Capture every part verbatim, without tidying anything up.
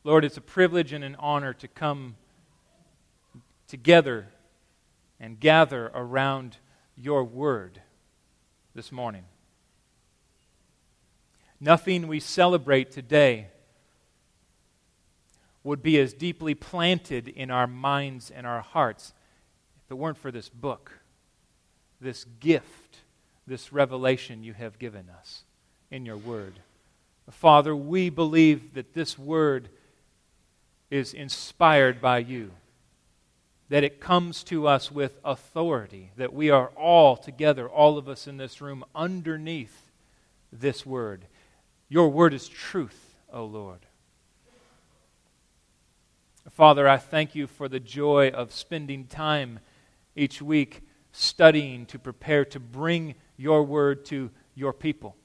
Lord, it's a privilege and an honor to come together and gather around your word this morning. Nothing we celebrate today would be as deeply planted in our minds and our hearts if it weren't for this book, this gift, this revelation you have given us in your word. Father, we believe that this word is inspired by you, that it comes to us with authority, that we are all together, all of us in this room, underneath this word. Your word is truth, O Lord. Father, I thank you for the joy of spending time each week studying to prepare to bring your word to your people.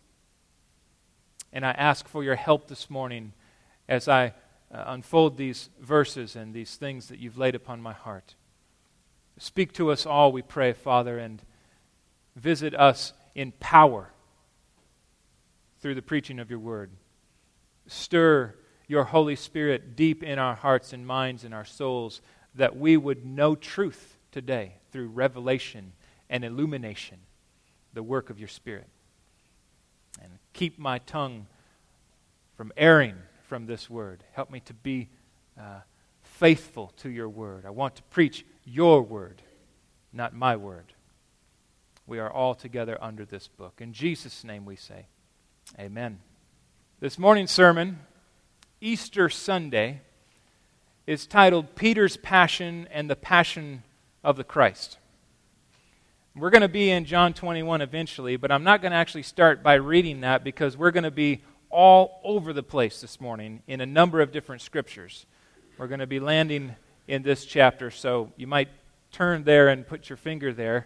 And I ask for your help this morning as I uh, unfold these verses and these things that you've laid upon my heart. Speak to us all, we pray, Father, and visit us in power through the preaching of your word. Stir your Holy Spirit deep in our hearts and minds and our souls, that we would know truth today through revelation and illumination, the work of your Spirit. And keep my tongue from erring from this word. Help me to be uh, faithful to your word. I want to preach your word, not my word. We are all together under this book. In Jesus' name we say, amen. This morning's sermon, Easter Sunday, is titled Peter's Passion and the Passion of the Christ. We're going to be in John twenty-one eventually, but I'm not going to actually start by reading that because we're going to be all over the place this morning in a number of different scriptures. We're going to be landing in this chapter, so you might turn there and put your finger there.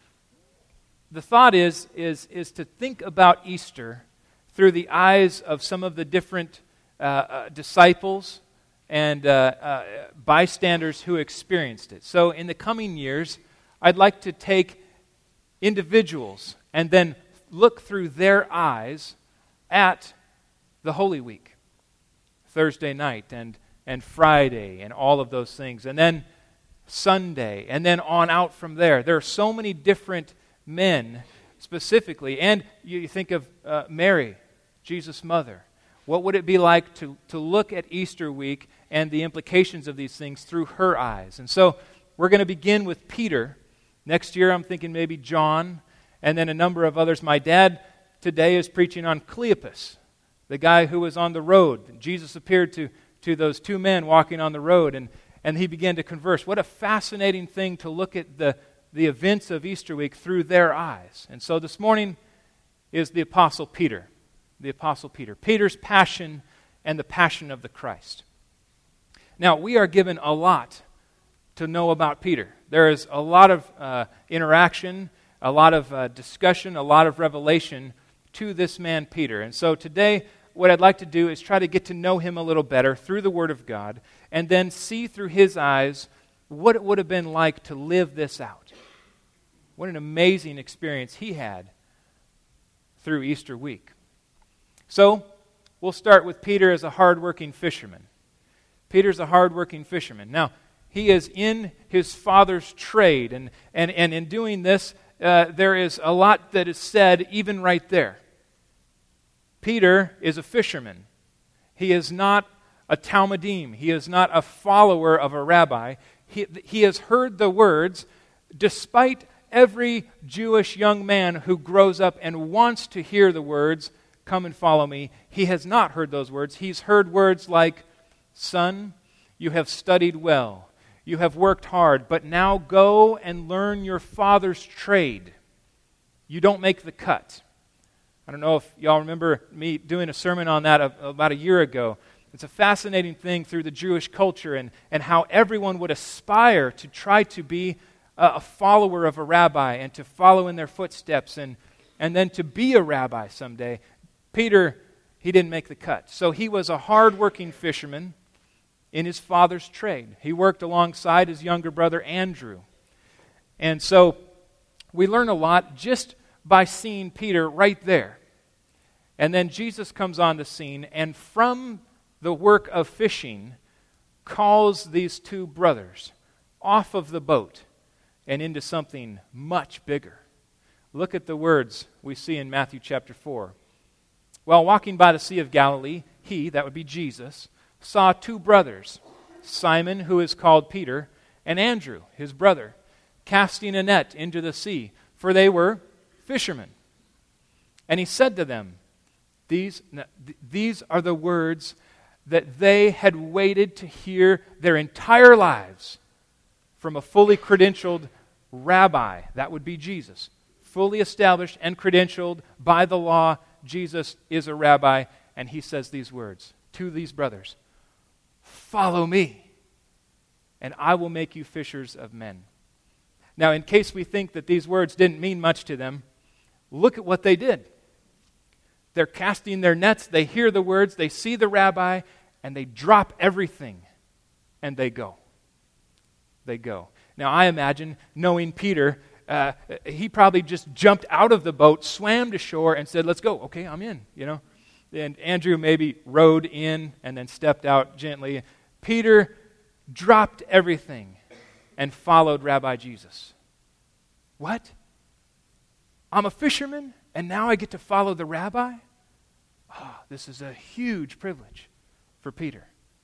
The thought is, is, is to think about Easter through the eyes of some of the different uh, uh, disciples and uh, uh, bystanders who experienced it. So in the coming years, I'd like to take individuals and then look through their eyes at the Holy Week, Thursday night and, and Friday and all of those things, and then Sunday, and then on out from there. There are so many different men specifically, and you think of uh, Mary, Jesus' mother. What would it be like to, to look at Easter week and the implications of these things through her eyes? And so we're going to begin with Peter. Next year I'm thinking maybe John, and then a number of others. My dad today is preaching on Cleopas, the guy who was on the road. Jesus appeared to, to those two men walking on the road, and, and he began to converse. What a fascinating thing to look at the, the events of Easter week through their eyes. And so this morning is the Apostle Peter. The Apostle Peter. Peter's passion and the passion of the Christ. Now, we are given a lot to know about Peter. There is a lot of uh, interaction, a lot of uh, discussion, a lot of revelation to this man, Peter. And so today, what I'd like to do is try to get to know him a little better through the Word of God, and then see through his eyes what it would have been like to live this out. What an amazing experience he had through Easter week. So, we'll start with Peter as a hardworking fisherman. Peter's a hardworking fisherman. Now, he is in his father's trade, and, and, and in doing this, uh, there is a lot that is said even right there. Peter is a fisherman. He is not a Talmudim. He is not a follower of a rabbi. He, he has heard the words, despite every Jewish young man who grows up and wants to hear the words, come and follow me. He has not heard those words. He's heard words like, son, you have studied well. You have worked hard, but now go and learn your father's trade. You don't make the cut. I don't know if y'all remember me doing a sermon on that about a year ago. It's a fascinating thing through the Jewish culture and, and how everyone would aspire to try to be a, a follower of a rabbi and to follow in their footsteps and, and then to be a rabbi someday. Peter, he didn't make the cut. So he was a hard-working fisherman in his father's trade. He worked alongside his younger brother Andrew. And so we learn a lot just by seeing Peter right there. And then Jesus comes on the scene, and from the work of fishing, calls these two brothers off of the boat and into something much bigger. Look at the words we see in Matthew chapter four. While walking by the Sea of Galilee, he, that would be Jesus, saw two brothers, Simon, who is called Peter, and Andrew, his brother, casting a net into the sea, for they were fishermen. And he said to them, These, these are the words that they had waited to hear their entire lives from a fully credentialed rabbi. That would be Jesus. Fully established and credentialed by the law, Jesus is a rabbi. And he says these words to these brothers, "Follow me, and I will make you fishers of men." Now, in case we think that these words didn't mean much to them, look at what they did. They're casting their nets, they hear the words, they see the rabbi, and they drop everything, and they go. They go. Now, I imagine, knowing Peter, uh, he probably just jumped out of the boat, swam to shore, and said, "Let's go." "Okay, I'm in," you know. And Andrew maybe rowed in and then stepped out gently. Peter dropped everything and followed Rabbi Jesus. What? I'm a fisherman, and now I get to follow the rabbi? Oh, this is a huge privilege for Peter.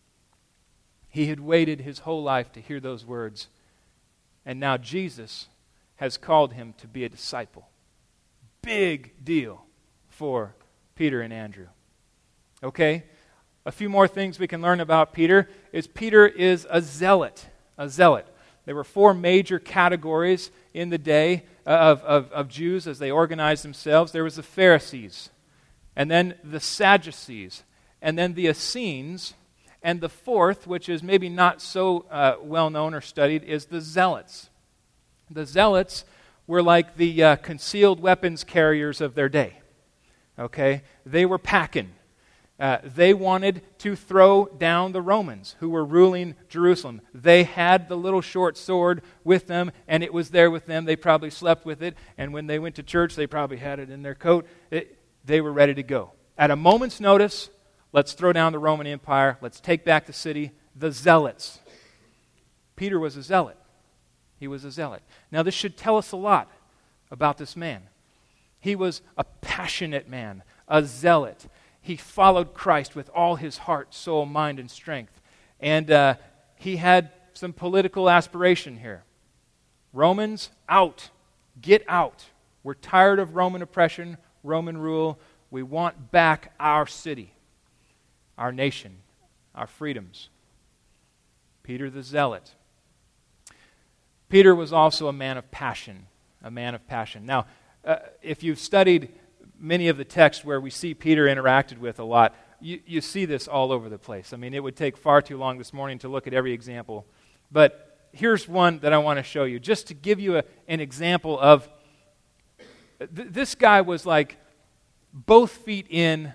He had waited his whole life to hear those words, and now Jesus has called him to be a disciple. Big deal for Peter and Andrew. Okay? A few more things we can learn about Peter is Peter is a zealot. A zealot. There were four major categories in the day of, of, of Jews as they organized themselves. There was the Pharisees, and then the Sadducees, and then the Essenes, and the fourth, which is maybe not so uh, well known or studied, is the Zealots. The Zealots were like the uh, concealed weapons carriers of their day. Okay? They were packing. Uh, they wanted to throw down the Romans who were ruling Jerusalem. They had the little short sword with them, and it was there with them. They probably slept with it, and when they went to church, they probably had it in their coat. It, they were ready to go. At a moment's notice, let's throw down the Roman Empire. Let's take back the city. The Zealots. Peter was a zealot. He was a zealot. Now, this should tell us a lot about this man. He was a passionate man, a zealot. He followed Christ with all his heart, soul, mind, and strength. And uh, he had some political aspiration here. Romans, out. Get out. We're tired of Roman oppression, Roman rule. We want back our city, our nation, our freedoms. Peter the Zealot. Peter was also a man of passion, a man of passion. Now, uh, if you've studied many of the texts where we see Peter interacted with a lot, you, you see this all over the place. I mean, it would take far too long this morning to look at every example. But here's one that I want to show you, just to give you a, an example of, th- this guy was like both feet in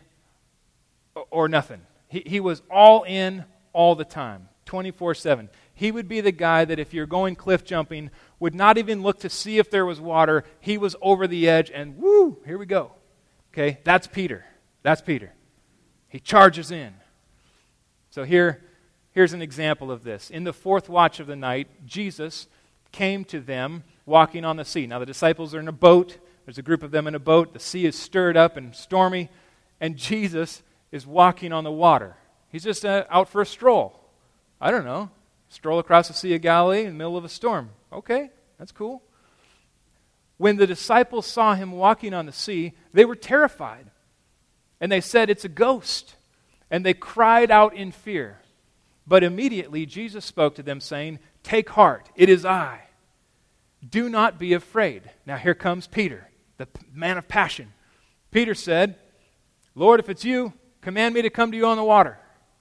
or nothing. He, he was all in all the time, twenty-four seven. He would be the guy that if you're going cliff jumping, would not even look to see if there was water. He was over the edge and woo, here we go. Okay, that's Peter. That's Peter. He charges in. So here, here's an example of this. In the fourth watch of the night, Jesus came to them walking on the sea. Now the disciples are in a boat. There's a group of them in a boat. The sea is stirred up and stormy, and Jesus is walking on the water. He's just uh, out for a stroll. I don't know. Stroll across the Sea of Galilee in the middle of a storm. Okay, that's cool. When the disciples saw him walking on the sea, they were terrified. And they said, "It's a ghost." And they cried out in fear. But immediately Jesus spoke to them, saying, "Take heart, it is I. Do not be afraid." Now here comes Peter, the man of passion. Peter said, "Lord, if it's you, command me to come to you on the water."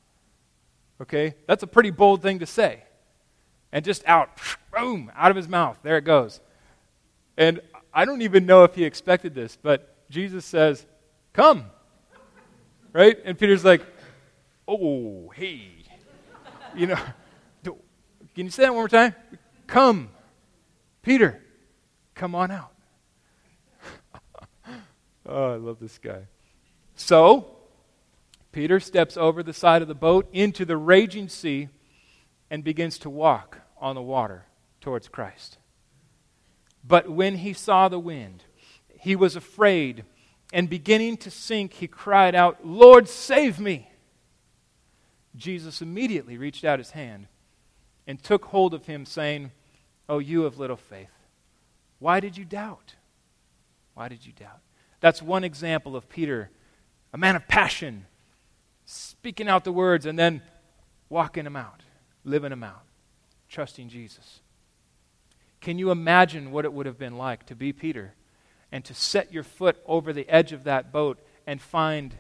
Okay, that's a pretty bold thing to say. And just out, boom, out of his mouth. There it goes. And I don't even know if he expected this, but Jesus says, "Come." Right? And Peter's like, "Oh, hey." You know, can you say that one more time? Come. Peter, come on out. Oh, I love this guy. So, Peter steps over the side of the boat into the raging sea and begins to walk on the water towards Christ. But when he saw the wind, he was afraid, and beginning to sink, he cried out, "Lord, save me!" Jesus immediately reached out his hand and took hold of him, saying, "Oh, you of little faith, why did you doubt? Why did you doubt?" That's one example of Peter, a man of passion, speaking out the words and then walking them out, living them out, trusting Jesus. Can you imagine what it would have been like to be Peter and to set your foot over the edge of that boat and find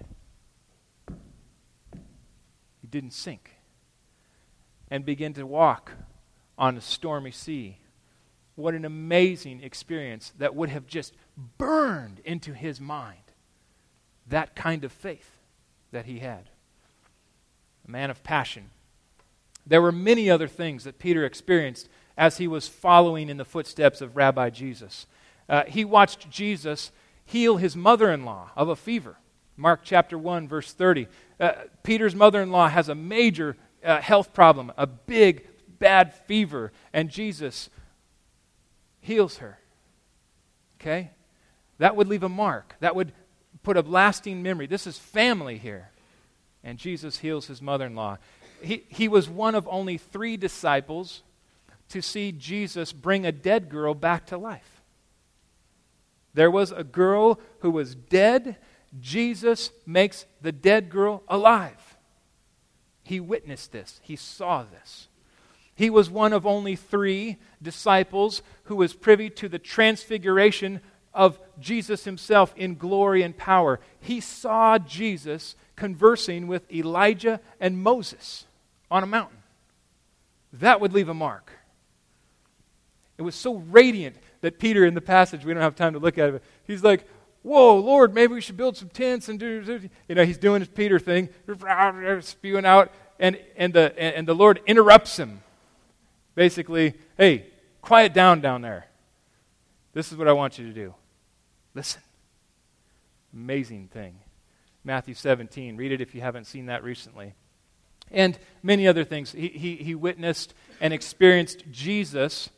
you didn't sink and begin to walk on a stormy sea? What an amazing experience that would have just burned into his mind. That kind of faith that he had. A man of passion. There were many other things that Peter experienced as he was following in the footsteps of Rabbi Jesus. Uh, he watched Jesus heal his mother-in-law of a fever. Mark chapter one, verse thirty. Uh, Peter's mother-in-law has a major uh, health problem, a big, bad fever, and Jesus heals her. Okay? That would leave a mark. That would put a lasting memory. This is family here. And Jesus heals his mother-in-law. He, he was one of only three disciples to see Jesus bring a dead girl back to life. There was a girl who was dead. Jesus makes the dead girl alive. He witnessed this. He saw this. He was one of only three disciples who was privy to the transfiguration of Jesus himself in glory and power. He saw Jesus conversing with Elijah and Moses on a mountain. That would leave a mark. It was so radiant that Peter, in the passage, we don't have time to look at it, he's like, "Whoa, Lord, maybe we should build some tents and do," you know, he's doing his Peter thing, spewing out, and, and, the, and the Lord interrupts him. Basically, "Hey, quiet down down there. This is what I want you to do. Listen." Amazing thing. Matthew seventeen. Read it if you haven't seen that recently. And many other things. He, he, he witnessed and experienced Jesus,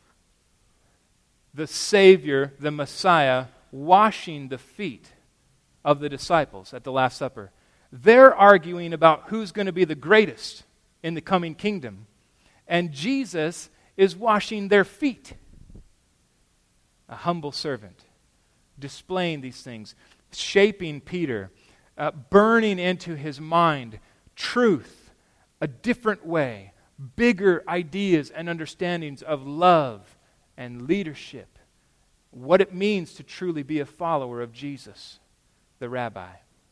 the Savior, the Messiah, washing the feet of the disciples at the Last Supper. They're arguing about who's going to be the greatest in the coming kingdom. And Jesus is washing their feet. A humble servant, displaying these things, shaping Peter, uh, burning into his mind truth, a different way, bigger ideas and understandings of love and leadership, what it means to truly be a follower of Jesus, the Rabbi.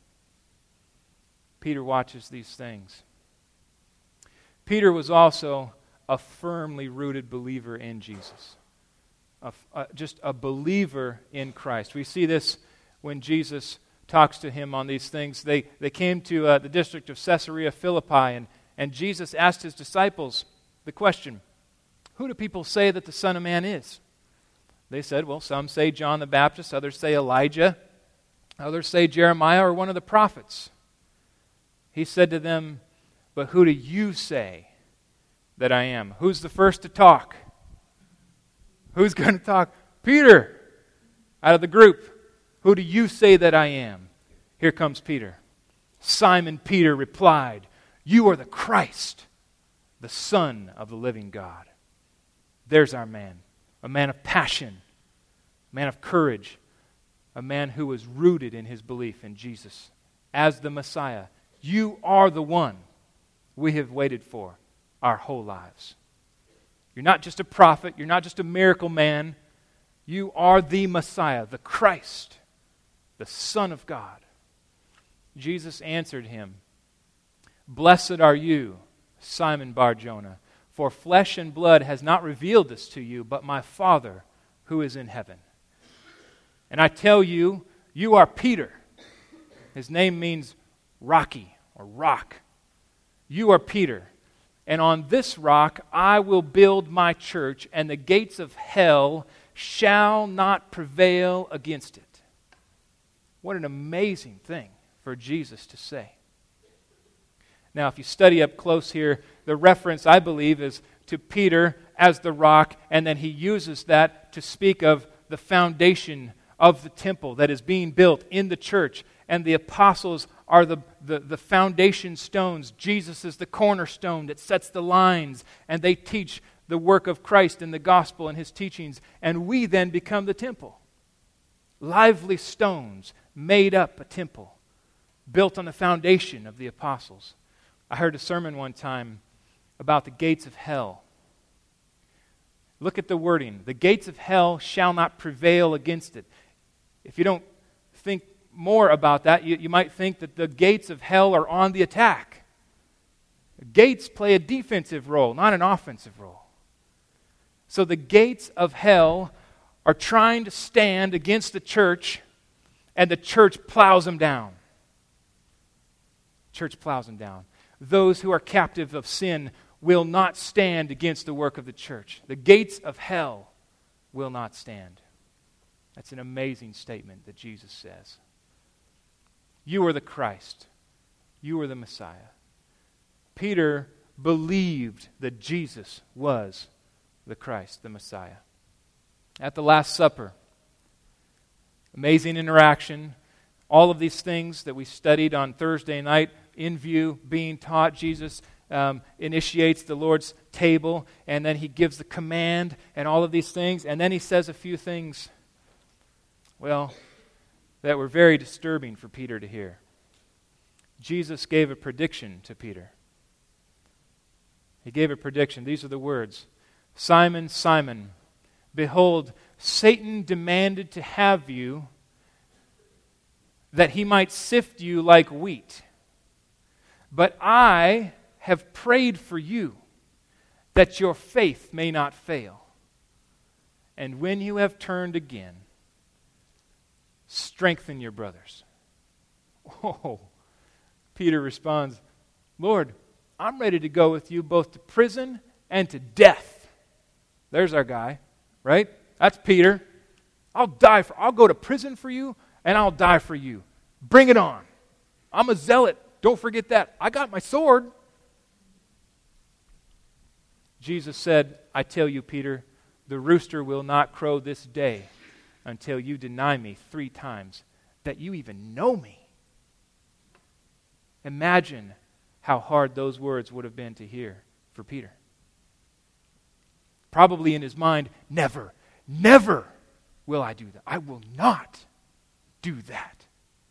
Peter watches these things. Peter was also a firmly rooted believer in Jesus. A, a, just a believer in Christ. We see this when Jesus talks to him on these things. They, they came to uh, the district of Caesarea Philippi, and, and Jesus asked his disciples the question, "Who do people say that the Son of Man is?" They said, "Well, some say John the Baptist, others say Elijah, others say Jeremiah or one of the prophets." He said to them, "But who do you say that I am?" Who's the first to talk? Who's going to talk? Peter, out of the group. "Who do you say that I am?" Here comes Peter. Simon Peter replied, "You are the Christ, the Son of the living God." There's our man, a man of passion, a man of courage, a man who was rooted in his belief in Jesus as the Messiah. You are the one we have waited for our whole lives. You're not just a prophet. You're not just a miracle man. You are the Messiah, the Christ, the Son of God. Jesus answered him, "Blessed are you, Simon Bar-Jonah, for flesh and blood has not revealed this to you, but my Father who is in heaven. And I tell you, you are Peter." His name means rocky or rock. "You are Peter. And on this rock I will build my church, and the gates of hell shall not prevail against it." What an amazing thing for Jesus to say. Now, if you study up close here, the reference, I believe, is to Peter as the rock, and then he uses that to speak of the foundation of the temple that is being built in the church, and the apostles are the, the, the foundation stones. Jesus is the cornerstone that sets the lines, and they teach the work of Christ in the gospel and his teachings, and we then become the temple. Lively stones made up a temple, built on the foundation of the apostles. I heard a sermon one time about the gates of hell. Look at the wording. The gates of hell shall not prevail against it. If you don't think more about that, you, you might think that the gates of hell are on the attack. Gates play a defensive role, not an offensive role. So the gates of hell are trying to stand against the church, and the church plows them down. Church plows them down. Those who are captive of sin will not stand against the work of the church. The gates of hell will not stand. That's an amazing statement that Jesus says. You are the Christ. You are the Messiah. Peter believed that Jesus was the Christ, the Messiah. At the Last Supper, amazing interaction. All of these things that we studied on Thursday night in view, being taught. Jesus um, initiates the Lord's table, and then he gives the command and all of these things, and then he says a few things, well, that were very disturbing for Peter to hear. Jesus gave a prediction to Peter. He gave a prediction. These are the words. Simon, Simon, behold, Satan demanded to have you that he might sift you like wheat. But I have prayed for you that your faith may not fail. And when you have turned again, strengthen your brothers. Oh, Peter responds, Lord, I'm ready to go with you both to prison and to death. There's our guy, right? That's Peter. I'll die for, I'll go to prison for you, and I'll die for you. Bring it on. I'm a zealot. Don't forget that. I got my sword. Jesus said, I tell you, Peter, the rooster will not crow this day until you deny me three times that you even know me. Imagine how hard those words would have been to hear for Peter. Probably in his mind, never, never will I do that. I will not do that.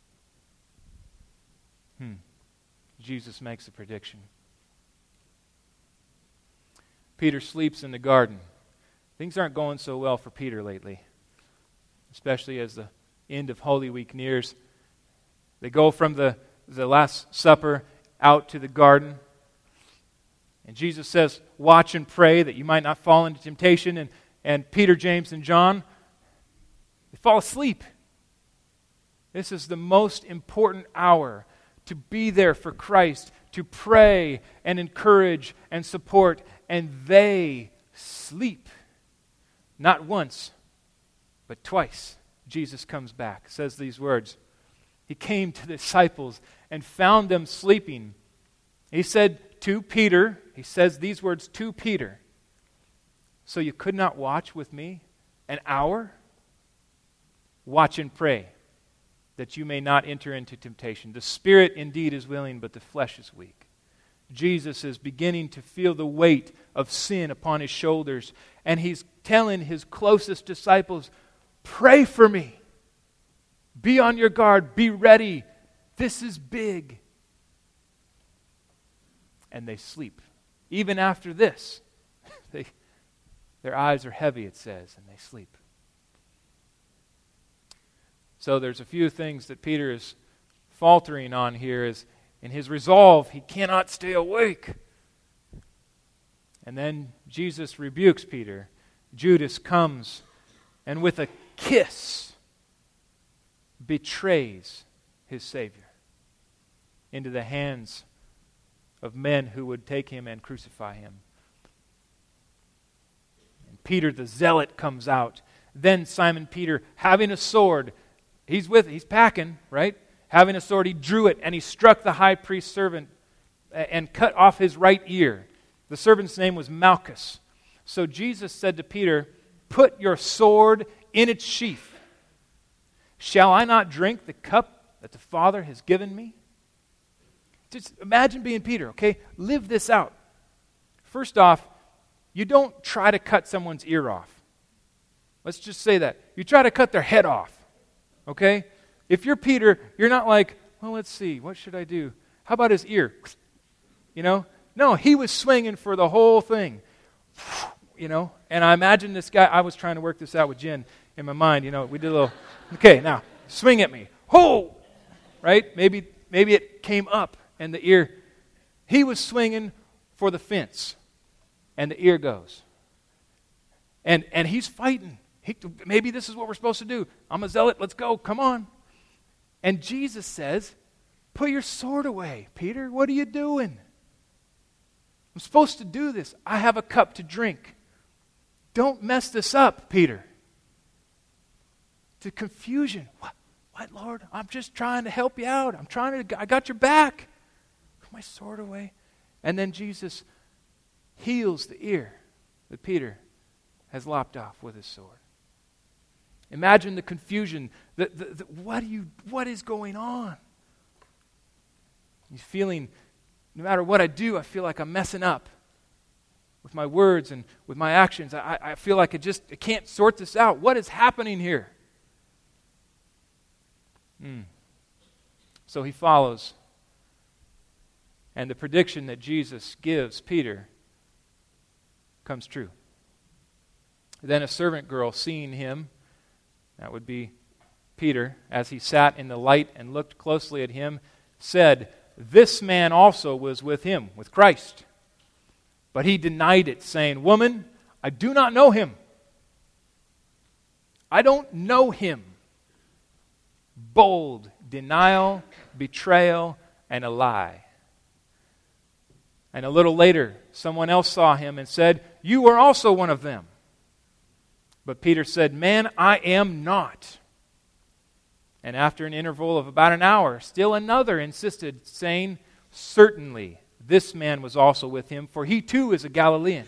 Hmm. Jesus makes a prediction. Peter sleeps in the garden. Things aren't going so well for Peter lately, especially as the end of Holy Week nears. They go from the, the Last Supper out to the garden. And Jesus says, watch and pray that you might not fall into temptation. And, and Peter, James, and John, they fall asleep. This is the most important hour to be there for Christ, to pray and encourage and support, and they sleep. Not once, but twice. Jesus comes back, says these words. He came to the disciples and found them sleeping. He said to Peter, he says these words to Peter, so you could not watch with me an hour? Watch and pray, that you may not enter into temptation. The spirit indeed is willing, but the flesh is weak. Jesus is beginning to feel the weight of sin upon his shoulders, and he's telling his closest disciples, pray for me. Be on your guard. Be ready. This is big. And they sleep. Even after this, they, their eyes are heavy, it says, and they sleep. So there's a few things that Peter is faltering on here. Is in his resolve, he cannot stay awake. And then Jesus rebukes Peter. Judas comes and with a kiss betrays his Savior into the hands of men who would take him and crucify him. And Peter the zealot comes out. Then Simon Peter, having a sword, he's with, he's packing, right? Having a sword, he drew it and he struck the high priest's servant and cut off his right ear. The servant's name was Malchus. So Jesus said to Peter, "Put your sword in its sheath. Shall I not drink the cup that the Father has given me?" Just imagine being Peter, okay? Live this out. First off, you don't try to cut someone's ear off. Let's just say that. You try to cut their head off, okay? If you're Peter, you're not like, well, let's see, what should I do? How about his ear? You know? No, he was swinging for the whole thing. You know? And I imagine this guy, I was trying to work this out with Jen in my mind. You know, we did a little, okay, now, swing at me. Ho! Right? Maybe, maybe it came up and the ear. He was swinging for the fence. And the ear goes. And and he's fighting. He, maybe this is what we're supposed to do. I'm a zealot. Let's go. Come on. And Jesus says, "Put your sword away, Peter. What are you doing? I'm supposed to do this. I have a cup to drink. Don't mess this up, Peter." To confusion. What, what, Lord? I'm just trying to help you out. I'm trying to, I got your back. Put my sword away. And then Jesus heals the ear that Peter has lopped off with his sword. Imagine the confusion. The, the, the, what, do you, what is going on? He's feeling, no matter what I do, I feel like I'm messing up with my words and with my actions. I, I feel like I just I can't sort this out. What is happening here? Mm. So he follows. And the prediction that Jesus gives Peter comes true. Then a servant girl, seeing him, that would be Peter, as he sat in the light and looked closely at him, said, "This man also was with him," with Christ. But he denied it, saying, "Woman, I do not know him." I don't know him. Bold denial, betrayal, and a lie. And a little later, someone else saw him and said, "You are also one of them." But Peter said, "Man, I am not." And after an interval of about an hour, still another insisted, saying, "Certainly, this man was also with him, for he too is a Galilean."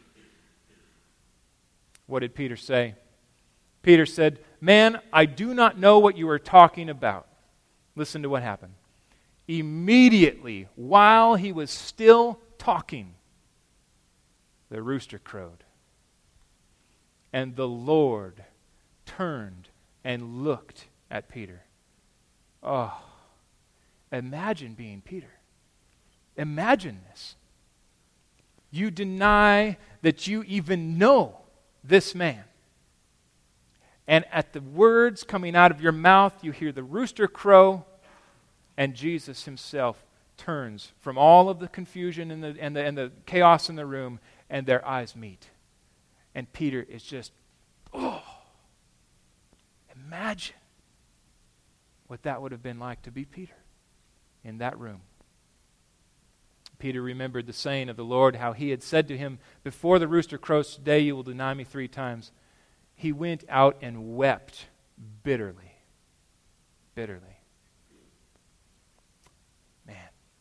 What did Peter say? Peter said, "Man, I do not know what you are talking about." Listen to what happened. Immediately, while he was still talking, the rooster crowed. And the Lord turned and looked at Peter. Oh, imagine being Peter. Imagine this. You deny that you even know this man. And at the words coming out of your mouth, you hear the rooster crow, and Jesus himself turns from all of the confusion and the, and the, and the chaos in the room, and their eyes meet. And Peter is just, oh, imagine what that would have been like to be Peter in that room. Peter remembered the saying of the Lord, how he had said to him, "Before the rooster crows today, you will deny me three times." He went out and wept bitterly. Bitterly. Man.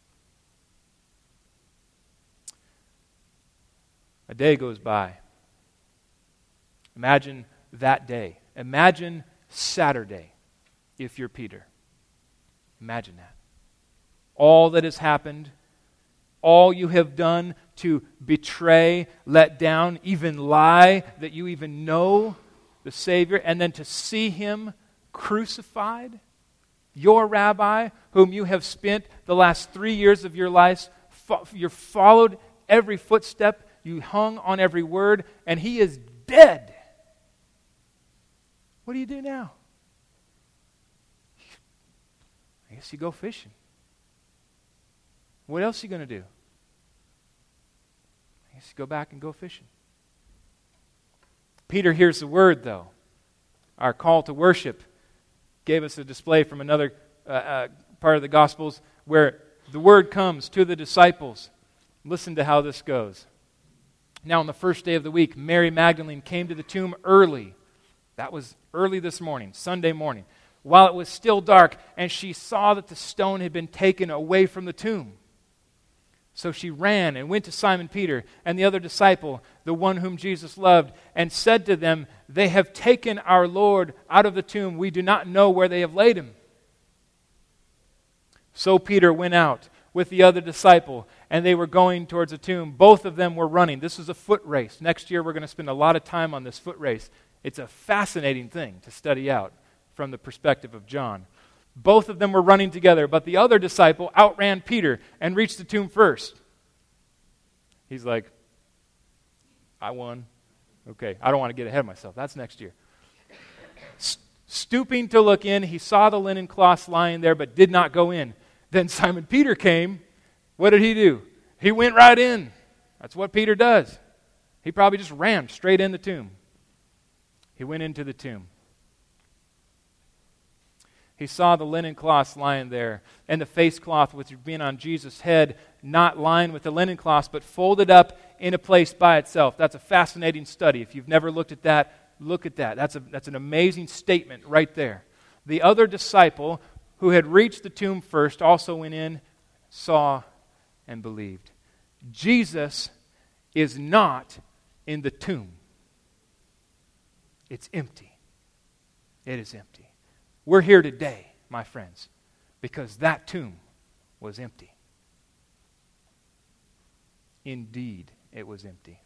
A day goes by. Imagine that day. Imagine Saturday if you're Peter. Imagine that. All that has happened, all you have done to betray, let down, even lie that you even know the Savior, and then to see him crucified, your rabbi, whom you have spent the last three years of your life, fo- you followed every footstep, you hung on every word, and he is dead. What do you do now? I guess you go fishing. What else are you going to do? I guess you go back and go fishing. Peter hears the word, though. Our call to worship gave us a display from another uh, uh, part of the Gospels where the word comes to the disciples. Listen to how this goes. Now, on the first day of the week, Mary Magdalene came to the tomb early. That was early this morning, Sunday morning, while it was still dark, and she saw that the stone had been taken away from the tomb. So she ran and went to Simon Peter and the other disciple, the one whom Jesus loved, and said to them, "They have taken our Lord out of the tomb. We do not know where they have laid him." So Peter went out with the other disciple, and they were going towards the tomb. Both of them were running. This is a foot race. Next year we're going to spend a lot of time on this foot race. It's a fascinating thing to study out from the perspective of John. Both of them were running together, but the other disciple outran Peter and reached the tomb first. He's like, I won. Okay, I don't want to get ahead of myself. That's next year. S- stooping to look in, he saw the linen cloths lying there, but did not go in. Then Simon Peter came. What did he do? He went right in. That's what Peter does. He probably just ran straight in the tomb. He went into the tomb. He saw the linen cloths lying there, and the face cloth which had been on Jesus' head, not lying with the linen cloths, but folded up in a place by itself. That's a fascinating study. If you've never looked at that, look at that. That's a, that's an amazing statement right there. The other disciple, who had reached the tomb first, also went in, saw, and believed. Jesus is not in the tomb. It's empty. It is empty. We're here today, my friends, because that tomb was empty. Indeed, it was empty.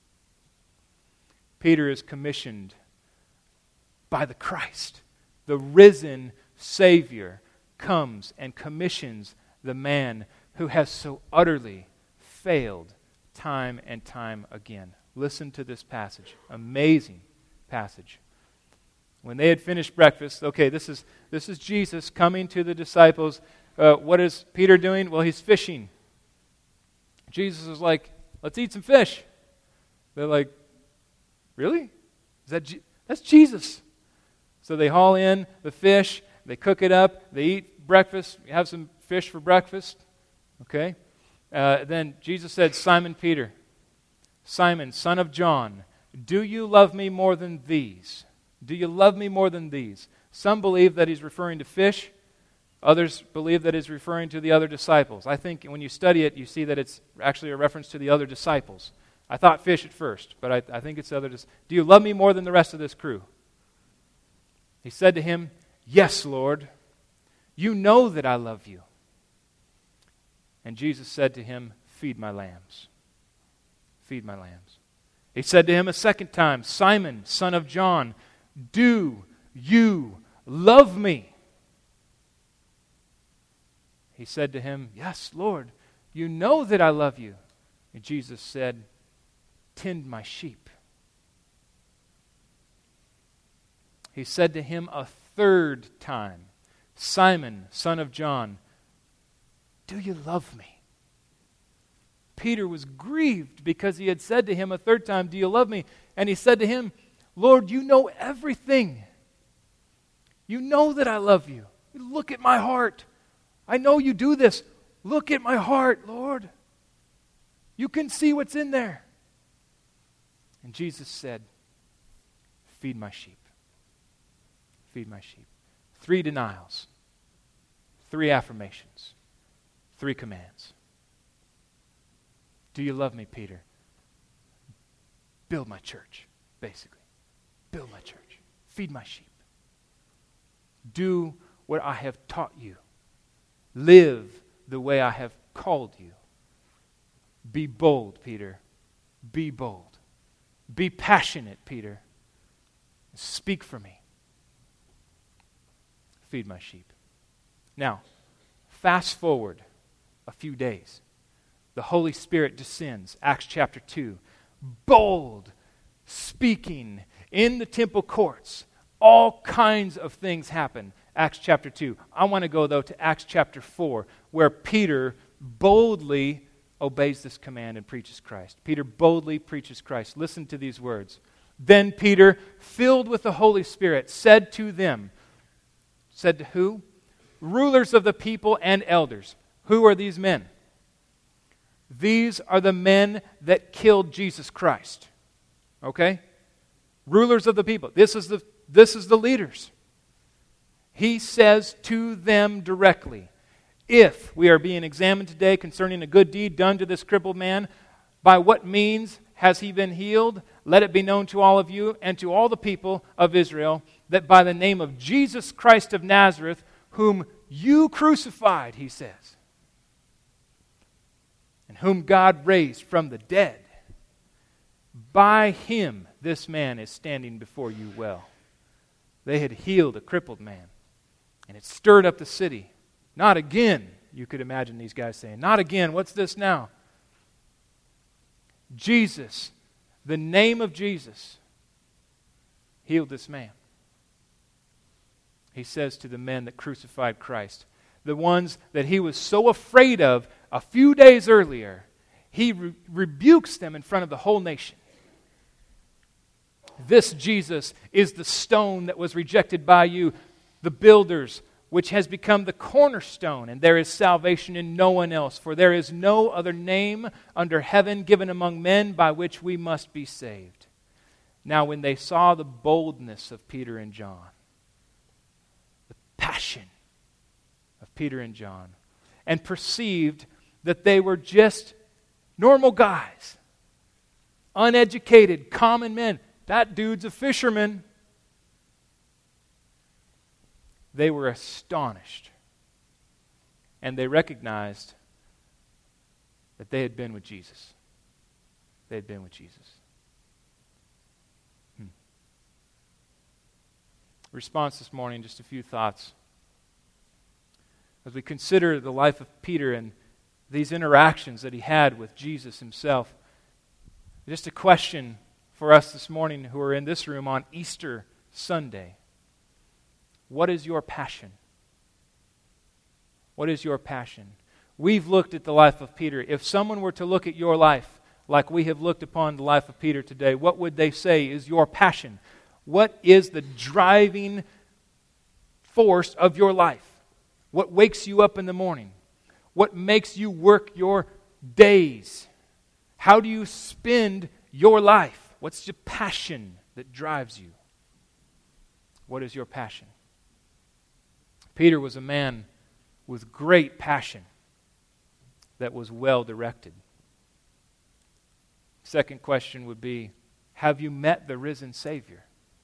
Peter is commissioned by the Christ. The risen Savior comes and commissions the man who has so utterly failed time and time again. Listen to this passage. Amazing passage. When they had finished breakfast, okay, this is this is Jesus coming to the disciples. Uh, what is Peter doing? Well, he's fishing. Jesus is like, let's eat some fish. They're like, really? Is that Je- that's Jesus? So they haul in the fish, they cook it up, they eat breakfast, have some fish for breakfast. Okay? Uh, then Jesus said, Simon Peter, Simon, son of John, do you love me more than these? Do you love me more than these? Some believe that he's referring to fish. Others believe that he's referring to the other disciples. I think when you study it, you see that it's actually a reference to the other disciples. I thought fish at first, but I, I think it's the other disciples. Do you love me more than the rest of this crew? He said to him, yes, Lord. You know that I love you. And Jesus said to him, feed my lambs. Feed my lambs. He said to him a second time, Simon, son of John, do you love me? He said to him, yes, Lord, you know that I love you. And Jesus said, tend my sheep. He said to him a third time, Simon, son of John, do you love me? Peter was grieved because he had said to him a third time, do you love me? And he said to him, Lord, you know everything. You know that I love you. Look at my heart. I know you do this. Look at my heart, Lord. You can see what's in there. And Jesus said, feed my sheep. Feed my sheep. Three denials. Three affirmations. Three commands. Do you love me, Peter? Build my church, basically. Build my church. Feed my sheep. Do what I have taught you. Live the way I have called you. Be bold, Peter. Be bold. Be passionate, Peter. Speak for me. Feed my sheep. Now, fast forward a few days. The Holy Spirit descends, Acts chapter two. Bold, speaking in the temple courts. All kinds of things happen. Acts chapter two. I want to go, though, to Acts chapter four, where Peter boldly obeys this command and preaches Christ. Peter boldly preaches Christ. Listen to these words. Then Peter, filled with the Holy Spirit, said to them, said to who? Rulers of the people and elders. Who are these men? These are the men that killed Jesus Christ. Okay? Rulers of the people. This is the, this is the leaders. He says to them directly, If we are being examined today concerning a good deed done to this crippled man, by what means has he been healed? Let it be known to all of you and to all the people of Israel that by the name of Jesus Christ of Nazareth, whom you crucified, he says, and whom God raised from the dead, by him this man is standing before you well. They had healed a crippled man, and it stirred up the city. Not again, you could imagine these guys saying. Not again, what's this now? Jesus, the name of Jesus, healed this man. He says to the men that crucified Christ, the ones that he was so afraid of a few days earlier, he re- rebukes them in front of the whole nation. This Jesus is the stone that was rejected by you, the builders, which has become the cornerstone, and there is salvation in no one else. For there is no other name under heaven given among men by which we must be saved. Now when they saw the boldness of Peter and John, the passion of Peter and John, and perceived that they were just normal guys, uneducated, common men. That dude's a fisherman. They were astonished, and they recognized that they had been with Jesus. They had been with Jesus. Hmm. Response this morning, just a few thoughts. As we consider the life of Peter and these interactions that he had with Jesus himself, just a question for us this morning who are in this room on Easter Sunday. What is your passion? What is your passion? We've looked at the life of Peter. If someone were to look at your life like we have looked upon the life of Peter today, what would they say is your passion? What is the driving force of your life? What wakes you up in the morning? What makes you work your days? How do you spend your life? What's your passion that drives you? What is your passion? Peter was a man with great passion that was well directed. Second question would be, have you met the risen Savior?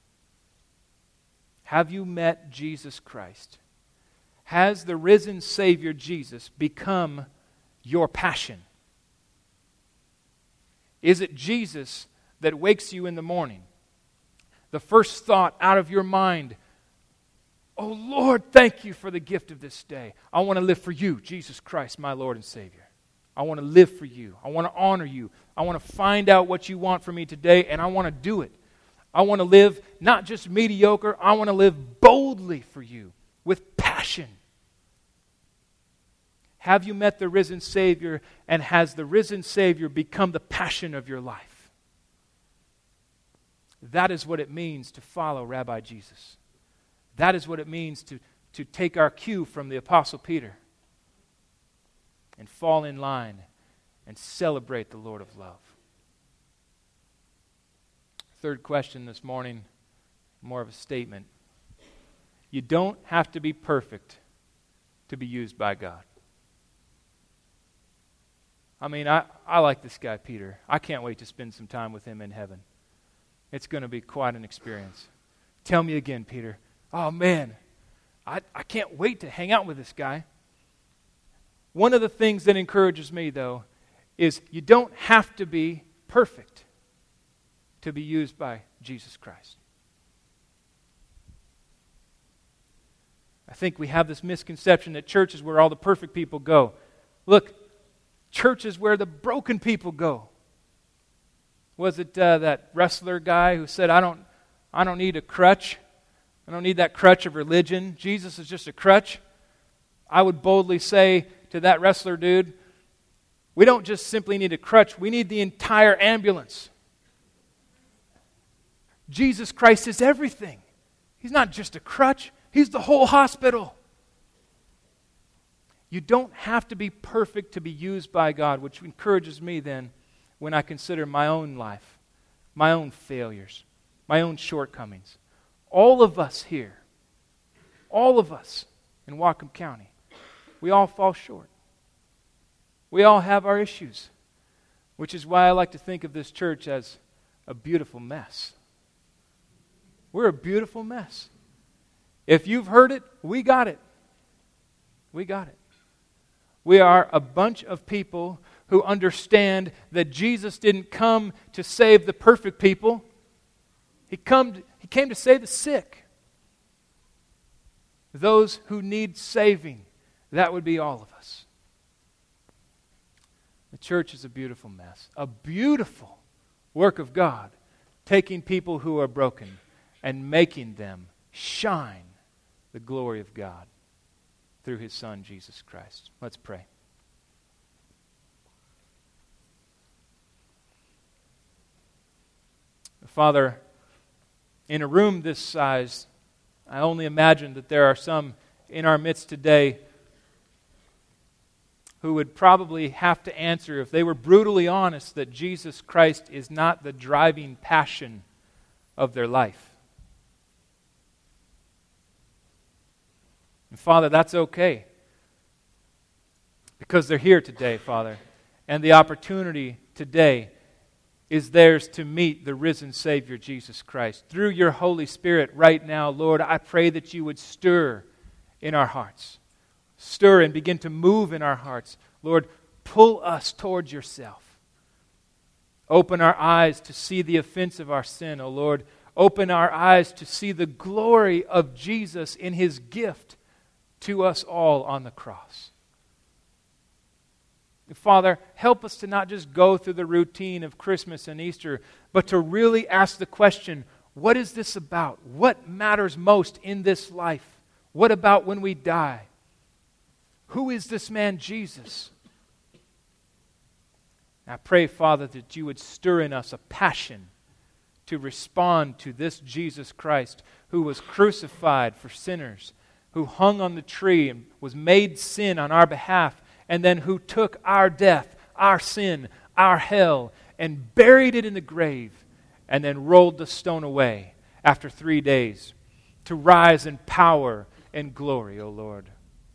Have you met Jesus Christ? Has the risen Savior Jesus become your passion? Is it Jesus that wakes you in the morning? The first thought out of your mind, oh Lord, thank you for the gift of this day. I want to live for you, Jesus Christ, my Lord and Savior. I want to live for you. I want to honor you. I want to find out what you want from me today, and I want to do it. I want to live not just mediocre, I want to live boldly for you, with passion. Have you met the risen Savior, and has the risen Savior become the passion of your life? That is what it means to follow Rabbi Jesus. That is what it means to, to take our cue from the Apostle Peter and fall in line and celebrate the Lord of love. Third question this morning, more of a statement. You don't have to be perfect to be used by God. I mean, I, I like this guy, Peter. I can't wait to spend some time with him in heaven. It's going to be quite an experience. Tell me again, Peter. Oh, man, I, I can't wait to hang out with this guy. One of the things that encourages me, though, is you don't have to be perfect to be used by Jesus Christ. I think we have this misconception that church is where all the perfect people go. Look, church is where the broken people go. Was it uh, that wrestler guy who said, I don't, I don't need a crutch. I don't need that crutch of religion. Jesus is just a crutch. I would boldly say to that wrestler dude, we don't just simply need a crutch. We need the entire ambulance. Jesus Christ is everything. He's not just a crutch. He's the whole hospital. You don't have to be perfect to be used by God, which encourages me then when I consider my own life, my own failures, my own shortcomings. All of us here, all of us in Whatcom County, We all fall short. We all have our issues, which is why I like to think of this church as a beautiful mess. We're a beautiful mess. If you've heard it, we got it. We got it. We are a bunch of people who understand that Jesus didn't come to save the perfect people. He, come to, he came to save the sick. Those who need saving. That would be all of us. The church is a beautiful mess. A beautiful work of God, taking people who are broken and making them shine the glory of God through His Son, Jesus Christ. Let's pray. Father, in a room this size, I only imagine that there are some in our midst today who would probably have to answer, if they were brutally honest, that Jesus Christ is not the driving passion of their life. And Father, that's okay. Because they're here today, Father. And the opportunity today is theirs to meet the risen Savior, Jesus Christ. Through your Holy Spirit right now, Lord, I pray that you would stir in our hearts. Stir and begin to move in our hearts. Lord, pull us towards yourself. Open our eyes to see the offense of our sin, O Lord. Open our eyes to see the glory of Jesus in His gift to us all on the cross. Father, help us to not just go through the routine of Christmas and Easter, but to really ask the question, what is this about? What matters most in this life? What about when we die? Who is this man Jesus? I pray, Father, that you would stir in us a passion to respond to this Jesus Christ who was crucified for sinners, who hung on the tree and was made sin on our behalf, and then who took our death, our sin, our hell, and buried it in the grave, and then rolled the stone away after three days to rise in power and glory, O Lord.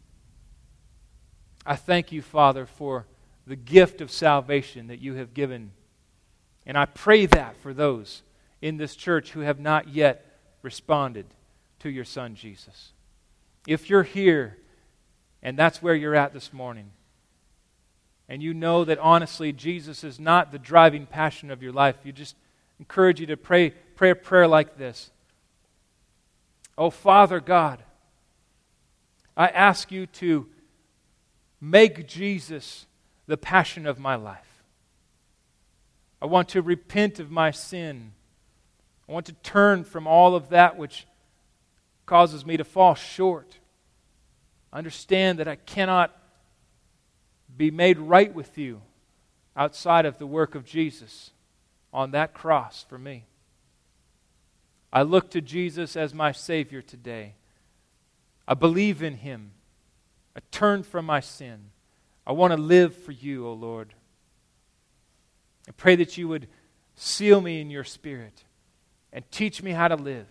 I thank you, Father, for the gift of salvation that you have given. And I pray that for those in this church who have not yet responded to your Son, Jesus. If you're here, and that's where you're at this morning, and you know that honestly Jesus is not the driving passion of your life, you just encourage you to pray, pray a prayer like this. Oh, Father God, I ask you to make Jesus the passion of my life. I want to repent of my sin. I want to turn from all of that which causes me to fall short. I understand that I cannot be made right with you outside of the work of Jesus on that cross for me. I look to Jesus as my Savior today. I believe in Him. I turn from my sin. I want to live for you, O Lord. I pray that you would seal me in your Spirit and teach me how to live.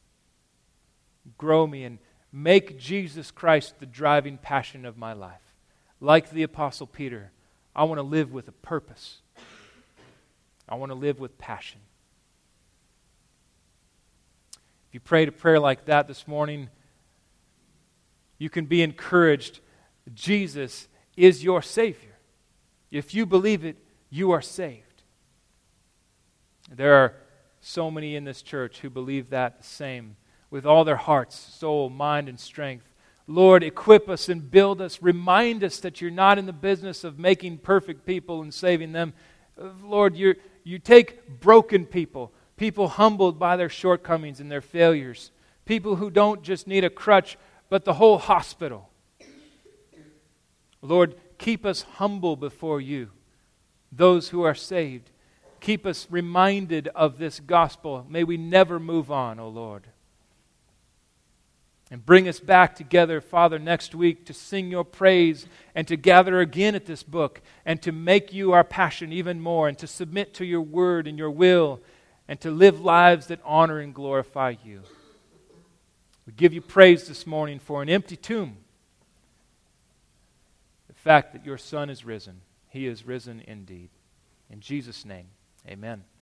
Grow me and make Jesus Christ the driving passion of my life. Like the Apostle Peter, I want to live with a purpose. I want to live with passion. If you prayed a prayer like that this morning, you can be encouraged. Jesus is your Savior. If you believe it, you are saved. There are so many in this church who believe that the same with all their hearts, soul, mind, and strength. Lord, equip us and build us. Remind us that you're not in the business of making perfect people and saving them. Lord, you you take broken people, people humbled by their shortcomings and their failures, people who don't just need a crutch, but the whole hospital. Lord, keep us humble before you, those who are saved. Keep us reminded of this gospel. May we never move on, O Lord. And bring us back together, Father, next week to sing your praise and to gather again at this book and to make you our passion even more and to submit to your word and your will and to live lives that honor and glorify you. We give you praise this morning for an empty tomb, fact that your Son is risen. He is risen indeed. In Jesus' name, amen.